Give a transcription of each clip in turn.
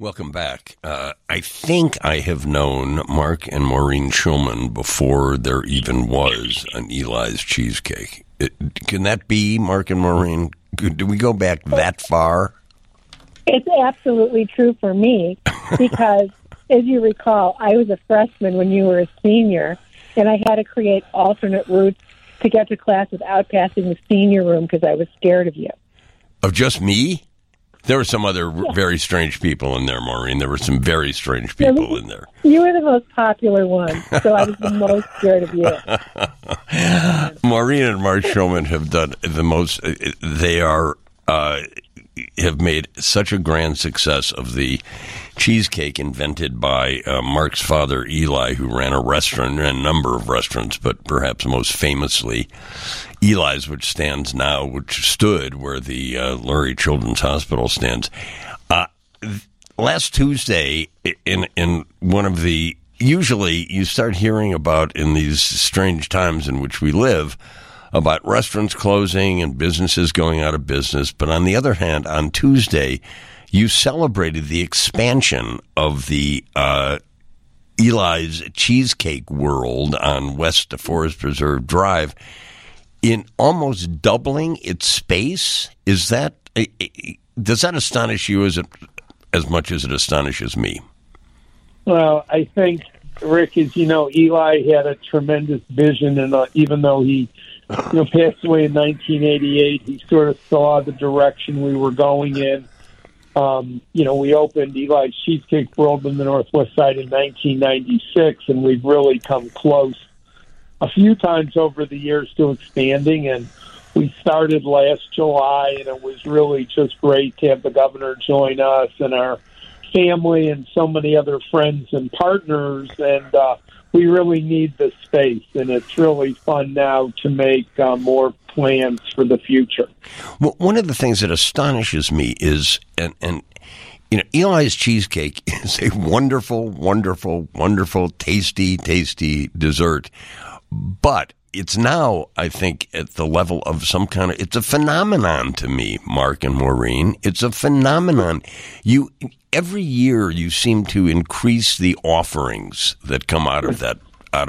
Welcome back. I think I have known Mark and Maureen Shulman before there even was an Eli's Cheesecake. Can that be, Mark and Maureen? Do we go back that far? It's absolutely true for me because, as you recall, I was a freshman when you were a senior, and I had to create alternate routes to get to class without passing the senior room because I was scared of you. Of just me? There were some other very strange people in there, Maureen. There were some very strange people in there. You were the most popular one, so I was the most scared of you. Maureen and Mark Shulman have done the most. They have made such a grand success of the cheesecake invented by Mark's father, Eli, who ran a restaurant and a number of restaurants, but perhaps most famously Eli's, which stood where the Lurie Children's Hospital stands. Last Tuesday, in one of the, usually you start hearing about in these strange times in which we live, about restaurants closing and businesses going out of business. But on the other hand, on Tuesday, you celebrated the expansion of the Eli's Cheesecake World on West Forest Preserve Drive in almost doubling its space. Does that astonish you as much as it astonishes me? Well, I think, Rick, as you know, Eli had a tremendous vision, and even though he passed away in 1988, he sort of saw the direction we were going in. We opened Eli's Cheesecake World in the Northwest Side in 1996, and we've really come close a few times over the years to expanding, and we started last July, and it was really just great to have the governor join us and our family and so many other friends and partners, and we really need the space, and it's really fun now to make more plans for the future. Well, one of the things that astonishes me is, and Eli's Cheesecake is a wonderful, wonderful, wonderful, tasty, tasty dessert, but it's now, I think, at the level of some kind of, it's a phenomenon to me, Mark and Maureen. It's a phenomenon. Every year you seem to increase the offerings that come out of the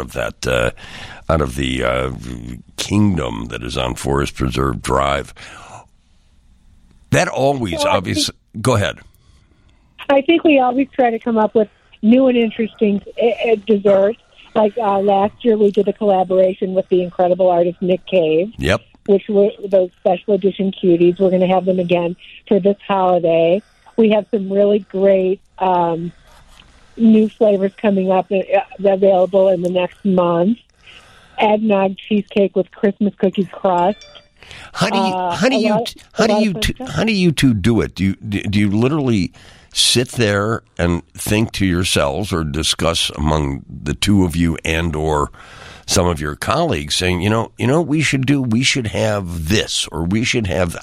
kingdom that is on Forest Preserve Drive. That always, obviously, go ahead. I think we always try to come up with new and interesting desserts. Like last year, we did a collaboration with the incredible artist Nick Cave. Yep. Which were those special edition cuties. We're going to have them again for this holiday. We have some really great new flavors coming up available in the next month. Eggnog cheesecake with Christmas cookie crust. How do you two do it? Do you literally sit there and think to yourselves or discuss among the two of you and or some of your colleagues saying, we should have this, or we should have,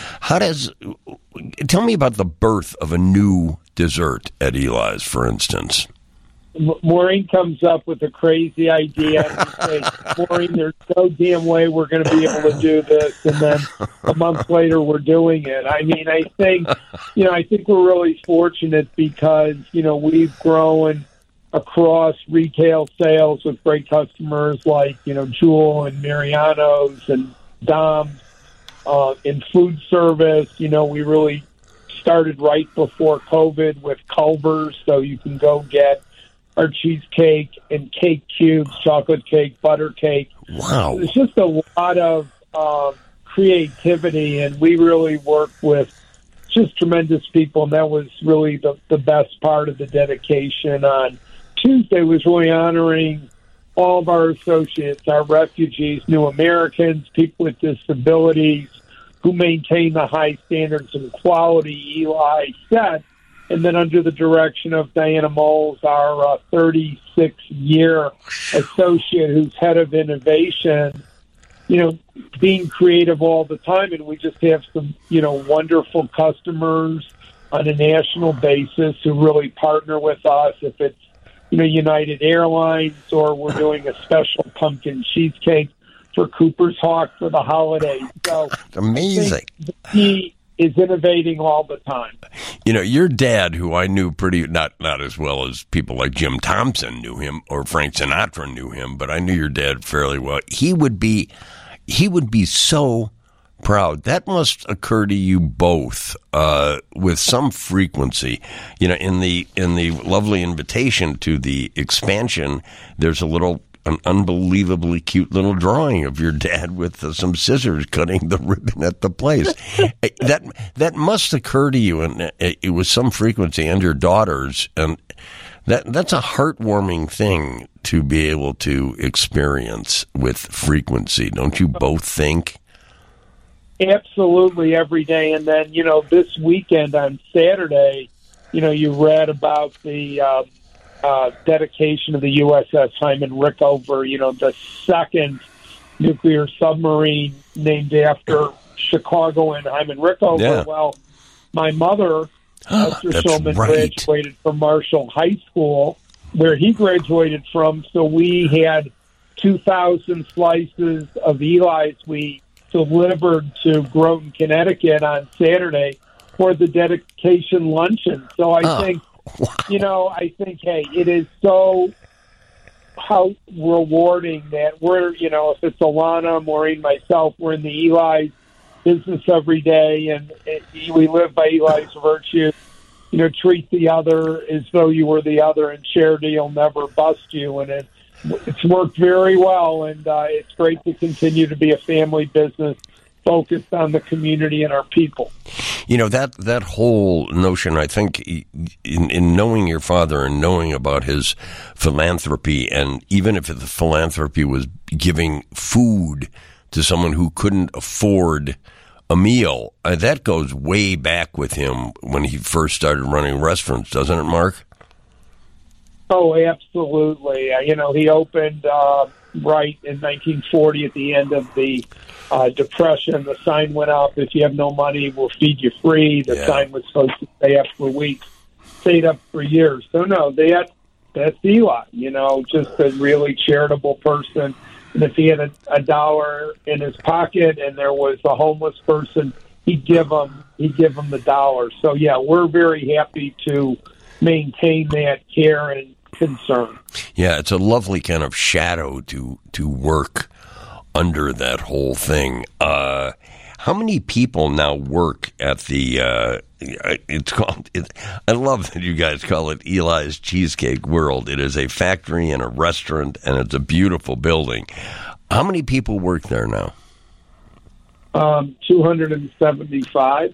tell me about the birth of a new dessert at Eli's, for instance. Maureen comes up with a crazy idea. And say, Maureen, there's no damn way we're going to be able to do this. And then a month later, we're doing it. I mean, I think we're really fortunate because, we've grown across retail sales with great customers like, Jewel and Mariano's and Dom's. In food service, we really started right before COVID with Culver's, so you can go get our cheesecake and cake cubes, chocolate cake, butter cake. Wow. There's just a lot of creativity, and we really work with just tremendous people, and that was really the best part of the dedication on Tuesday was really honoring all of our associates, our refugees, new Americans, people with disabilities who maintain the high standards and quality Eli set. And then under the direction of Diana Moles, our 36-year associate who's head of innovation, being creative all the time. And we just have some, wonderful customers on a national basis who really partner with us. If it's, United Airlines, or we're doing a special pumpkin cheesecake for Cooper's Hawk for the holidays. So amazing. The is innovating all the time. You know, your dad, who I knew pretty, not as well as people like Jim Thompson knew him or Frank Sinatra knew him, but I knew your dad fairly well. He would be so proud. That must occur to you both with some frequency. You know, in the lovely invitation to the expansion, there's an unbelievably cute little drawing of your dad with some scissors cutting the ribbon at the place. That must occur to you, and it was some frequency, and your daughters, and that's a heartwarming thing to be able to experience with frequency. Don't you both think? Absolutely, every day. And then, you know, this weekend on Saturday, you know, you read about the dedication of the USS Hyman Rickover, you know, the second nuclear submarine named after Chicago and Hyman Rickover. Yeah. Well, my mother, Esther Shulman, right. graduated from Marshall High School, where he graduated from. So we had 2,000 slices of Eli's we delivered to Groton, Connecticut on Saturday for the dedication luncheon. So I think, wow. you know, hey, it is so how rewarding that we're, you know, if it's Alana, Maureen, myself, we're in the Eli's business every day, and we live by Eli's virtue. You know, treat the other as though you were the other, and charity will never bust you. And it's worked very well, and it's great to continue to be a family business focused on the community and our people. You know, that whole notion, I think, in knowing your father and knowing about his philanthropy, and even if the philanthropy was giving food to someone who couldn't afford a meal, that goes way back with him when he first started running restaurants, doesn't it, Mark? Oh, absolutely. You know, he opened right in 1940 at the end of the Depression. The sign went up, if you have no money, we'll feed you free. The sign was supposed to stay up for weeks, stayed up for years. So, no, that's Eli, you know, just a really charitable person. And if he had a dollar in his pocket and there was a homeless person, he'd give them the dollar. So, yeah, we're very happy to maintain that care and concern. Yeah, it's a lovely kind of shadow to work under that whole thing. How many people now work at the? It's called. I love that you guys call it Eli's Cheesecake World. It is a factory and a restaurant, and it's a beautiful building. How many people work there now? 275.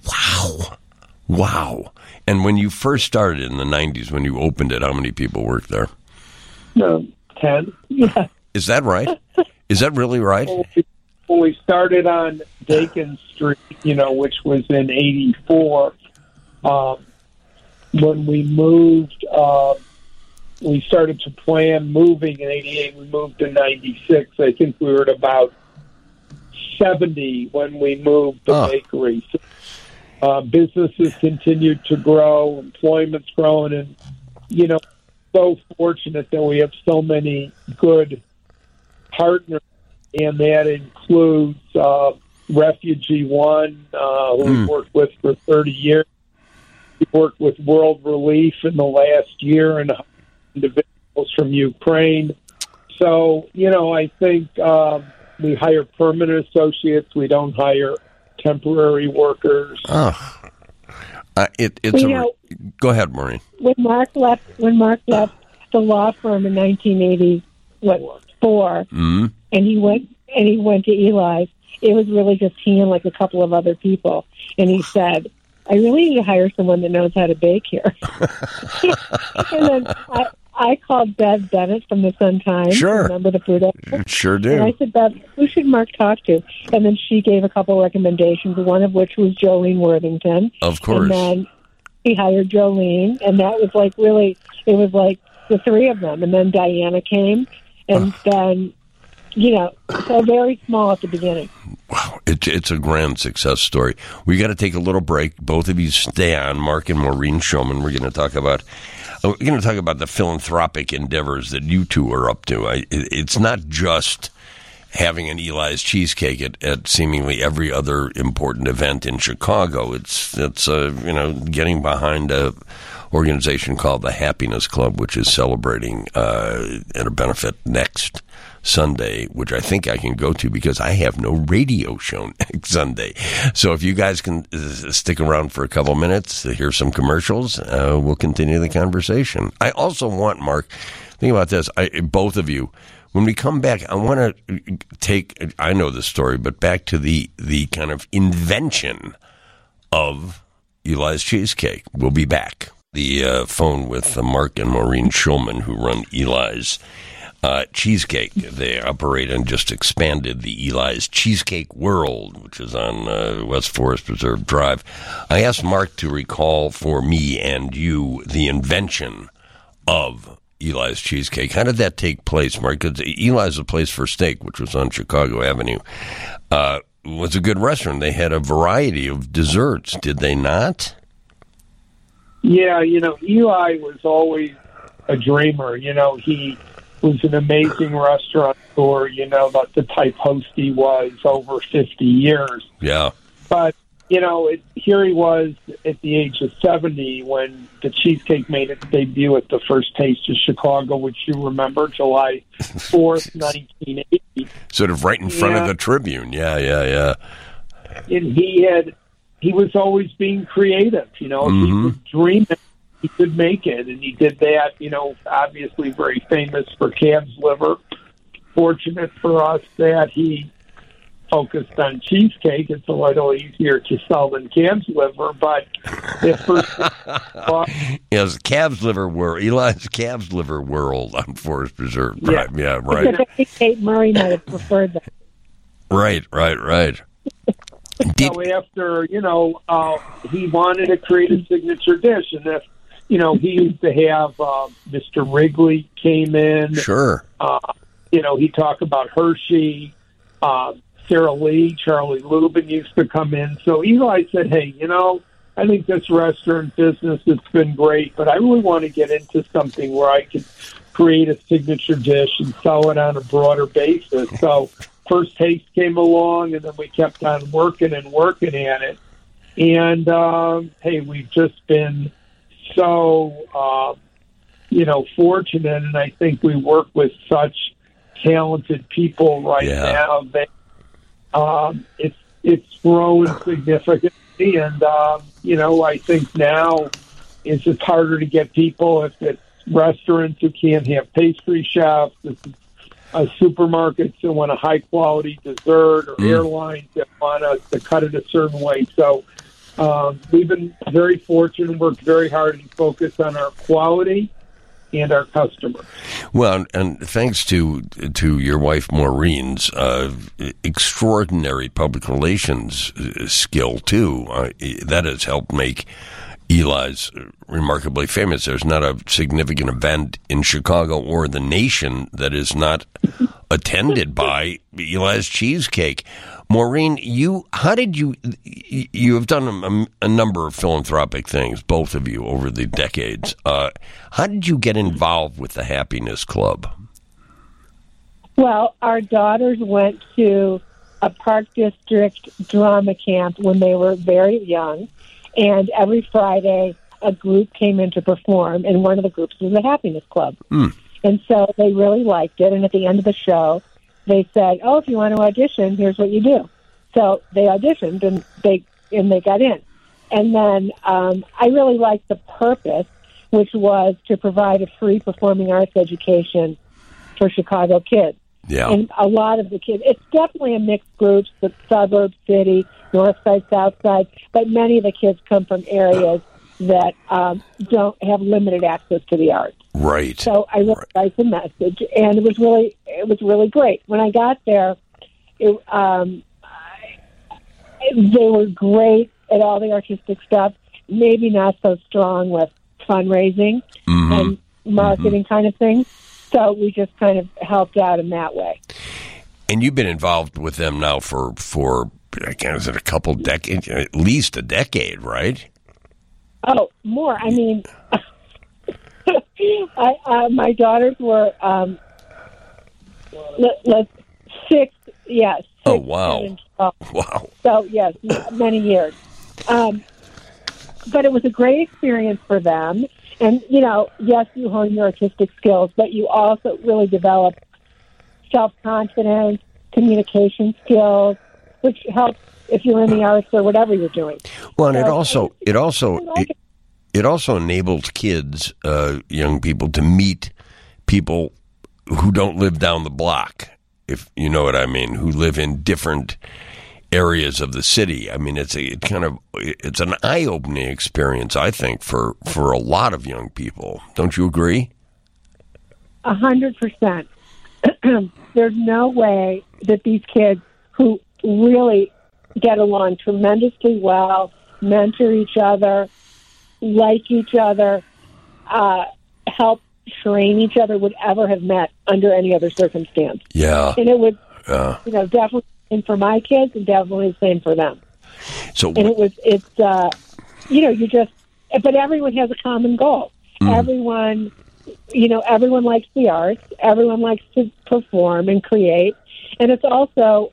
Wow. And when you first started in the 90s, when you opened it, how many people worked there? 10. Yeah. Is that right? Is that really right? When we started on Dakin Street, you know, which was in 84, when we moved, we started to plan moving in 88. We moved in 96. I think we were at about 70 when we moved the bakery. So, businesses continued to grow, employment's growing, and, you know, so fortunate that we have so many good partners, and that includes Refugee One, who we've worked with for 30 years. We've worked with World Relief in the last year, and individuals from Ukraine. So, you know, I think we hire permanent associates. We don't hire temporary workers. Go ahead, Maureen. When Mark left the law firm in 1984, and he went to Eli's, it was really just he and like a couple of other people. And he said, I really need to hire someone that knows how to bake here. And then I called Bev Bennett from the Sun-Times. Sure. Remember the food editor? Sure do. And I said, Bev, who should Mark talk to? And then she gave a couple recommendations, one of which was Jolene Worthington. Of course. And then he hired Jolene, and that was like really, it was like the three of them. And then Diana came, and then, you know, so very small at the beginning. Wow, it's a grand success story. We got to take a little break. Both of you stay on. Mark and Maureen Shulman. We're going to talk about the philanthropic endeavors that you two are up to. It's not just having an Eli's cheesecake at seemingly every other important event in Chicago. It's getting behind a organization called the Happiness Club, which is celebrating at a benefit next Sunday, which I think I can go to because I have no radio show next Sunday. So if you guys can stick around for a couple minutes to hear some commercials, we'll continue the conversation. I also want, Mark, think about this, both of you, when we come back, I want to take, I know this story, but back to the kind of invention of Eli's Cheesecake. We'll be back. The phone with Mark and Maureen Schulman, who run Eli's Cheesecake. They operate and just expanded the Eli's Cheesecake World, which is on West Forest Preserve Drive. I asked Mark to recall for me and you the invention of Eli's Cheesecake. How did that take place, Mark? Because Eli's, a place for steak, which was on Chicago Avenue, was a good restaurant. They had a variety of desserts, did they not? Yeah, Eli was always a dreamer. He was an amazing restaurateur, the type host he was over 50 years. Yeah. But, here he was at the age of 70 when the cheesecake made its debut at the First Taste of Chicago, which you remember, July 4th, 1980. Sort of right in front of the Tribune. Yeah. And he was always being creative, He was dreaming he could make it, and he did that, obviously very famous for calf's liver. Fortunate for us that he focused on cheesecake. It's a little easier to sell than calf's liver, but the first yes, calf's liver world, Eli's calf's liver world on Forest Preserve Drive. Yeah, right. I think Kate Murray might have preferred that. Right. So after, he wanted to create a signature dish, and if, he used to have Mr. Wrigley came in. Sure. He talked about Hershey, Sarah Lee, Charlie Lubin used to come in. So Eli said, hey, I think this restaurant business has been great, but I really want to get into something where I can create a signature dish and sell it on a broader basis. So First Taste came along, and then we kept on working at it. And, hey, we've just been so, fortunate, and I think we work with such talented people now that it's grown significantly. And, I think now it's just harder to get people if it's restaurants who can't have pastry chefs, supermarkets that want a high-quality dessert, or airlines that want us to cut it a certain way. So we've been very fortunate and worked very hard and focused on our quality and our customer. Well, and thanks to your wife Maureen's extraordinary public relations skill, too, that has helped make Eli's remarkably famous. There's not a significant event in Chicago or the nation that is not attended by Eli's Cheesecake. Maureen, you have done a number of philanthropic things, both of you, over the decades. How did you get involved with the Happiness Club? Well, our daughters went to a Park District drama camp when they were very young, and every Friday a group came in to perform, and one of the groups was the Happiness Club. And so they really liked it, and at the end of the show, they said, oh, if you want to audition, here's what you do. So they auditioned, and they got in. And then I really liked the purpose, which was to provide a free performing arts education for Chicago kids. Yeah. And a lot of the kids, it's definitely a mixed group, the suburb, city, north side, south side, but many of the kids come from areas that don't have limited access to the arts. Right. So I really liked the message, and it was really great. When I got there, they were great at all the artistic stuff, maybe not so strong with fundraising and marketing kind of things. So we just kind of helped out in that way. And you've been involved with them now for I guess, a couple decades, at least a decade, right? Oh, more. I mean, my daughters were 6, yes. Oh, wow. Wow. So, yes, many years. But it was a great experience for them. And, yes, you hone your artistic skills, but you also really develop self-confidence, communication skills, which helps if you're in the arts or whatever you're doing. Well, and it also enables kids, young people, to meet people who don't live down the block, if you know what I mean, who live in different areas of the city. I mean, it's an eye-opening experience, I think, for a lot of young people. Don't you agree? 100%. There's no way that these kids who really get along tremendously well, mentor each other, like each other, help train each other, would ever have met under any other circumstance. Yeah. And it was, definitely the same for my kids and definitely the same for them. So, and but everyone has a common goal. Everyone likes the arts. Everyone likes to perform and create. And it's also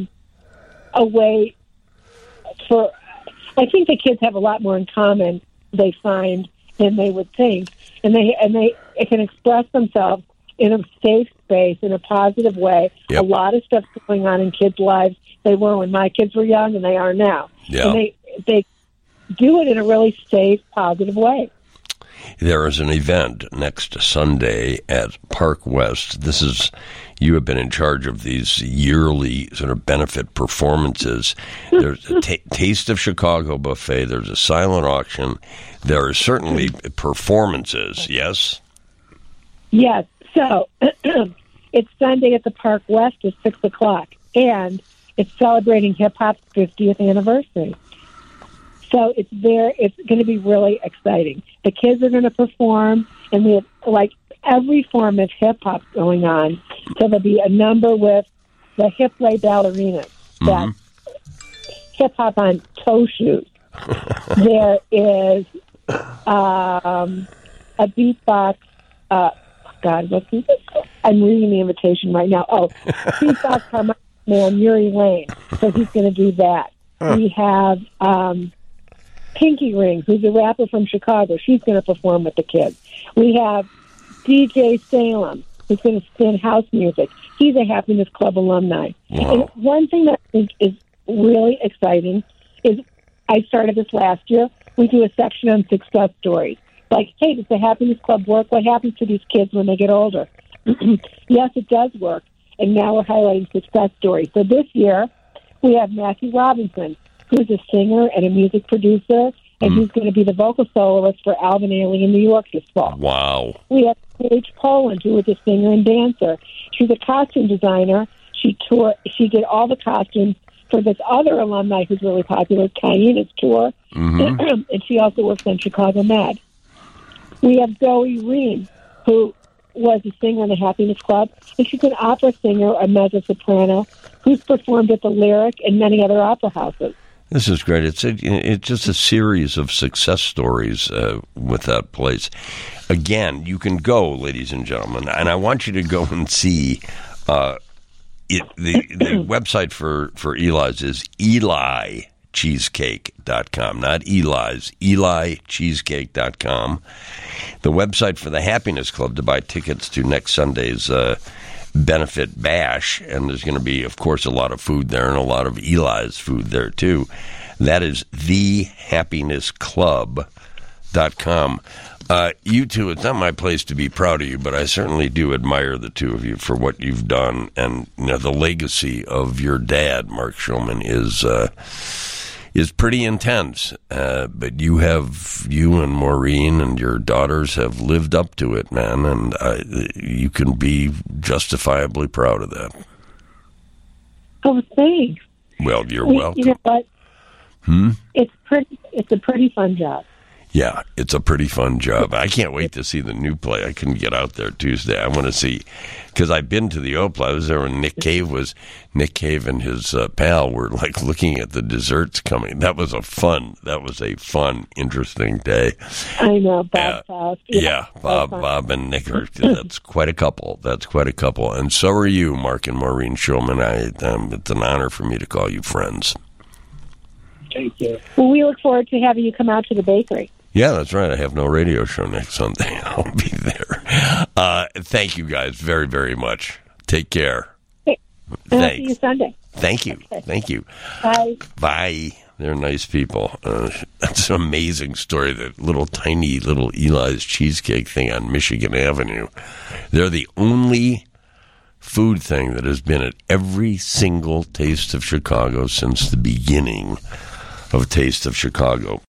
a way for, I think the kids have a lot more in common, they find, than they would think. And they can express themselves in a safe space, in a positive way. Yep. A lot of stuff's going on in kids' lives. They were when my kids were young, and they are now. Yeah. And they do it in a really safe, positive way. There is an event next Sunday at Park West. You have been in charge of these yearly sort of benefit performances. There's a Taste of Chicago buffet. There's a silent auction. There are certainly performances, yes? Yes. So it's Sunday at the Park West at 6 o'clock, and it's celebrating hip-hop's 50th anniversary. So it's going to be really exciting. The kids are going to perform, and we have, every form of hip-hop going on. So there'll be a number with the hip lay ballerinas, that hip-hop on toe shoes. There is a beatbox, what's this? I'm reading the invitation right now. Oh, beatbox harmonic man, Yuri Lane. So he's going to do that. We have Pinky Ring, who's a rapper from Chicago. She's going to perform with the kids. We have DJ Salem, who's going to spin house music. He's a Happiness Club alumni. Wow. And one thing that I think is really exciting is, I started this last year, we do a section on success stories. Like, hey, does the Happiness Club work? What happens to these kids when they get older? Yes, it does work. And now we're highlighting success stories. So this year, we have Matthew Robinson, who's a singer and a music producer, and he's going to be the vocal soloist for Alvin Ailey in New York this fall. Wow. We have Paige Poland, who is a singer and dancer. She's a costume designer. She did all the costumes for this other alumni who's really popular, Kyena's tour, and she also works on Chicago Med. We have Zoe Ream, who was a singer in the Happiness Club, and she's an opera singer, a mezzo-soprano, who's performed at the Lyric and many other opera houses. This is great. It's just a series of success stories with that place. Again, you can go, ladies and gentlemen, and I want you to go and see the website for Eli's is EliCheesecake.com, not Eli's, EliCheesecake.com. The website for the Happiness Club to buy tickets to next Sunday's benefit bash, and there's going to be, of course, a lot of food there and a lot of Eli's food there too. That is thehappinessclub.com. You two, it's not my place to be proud of you, but I certainly do admire the two of you for what you've done, and the legacy of your dad, Mark Shulman, is pretty intense. But you and Maureen and your daughters have lived up to it, man, and you can be justifiably proud of that. Oh, thanks. Well, you're welcome. You know what? It's a pretty fun job. Yeah, it's a pretty fun job. I can't wait to see the new play. I couldn't get out there Tuesday. I want to see, because I've been to the old play. I was there when Nick Cave and his pal were like looking at the desserts coming. That was a fun, interesting day. I know, Bob Faust. Yeah, Bob and Nick are, that's quite a couple. And so are you, Mark and Maureen Shulman. It's an honor for me to call you friends. Thank you. Well, we look forward to having you come out to the bakery. Yeah, that's right. I have no radio show next Sunday. I'll be there. Thank you guys very, very much. Take care. Okay. I'll see you Sunday. Thank you. Okay. Thank you. Bye. Bye. They're nice people. That's an amazing story. That little Eli's Cheesecake thing on Michigan Avenue. They're the only food thing that has been at every single Taste of Chicago since the beginning of Taste of Chicago.